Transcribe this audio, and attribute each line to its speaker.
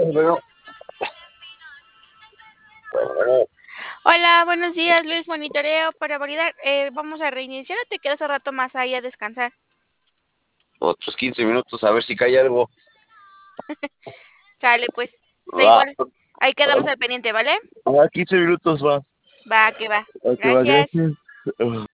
Speaker 1: Bueno, bueno,
Speaker 2: Hola, buenos días, Luis. Monitoreo para validar. Vamos a reiniciar o te quedas un rato más ahí a descansar.
Speaker 1: otros 15 minutos a ver si cae algo.
Speaker 2: Sale, pues. Da
Speaker 1: Va,
Speaker 2: igual. Ahí quedamos al pendiente, ¿vale?
Speaker 1: 15 minutos va.
Speaker 2: Va, que va.
Speaker 1: Va,
Speaker 2: Gracias.
Speaker 1: gracias.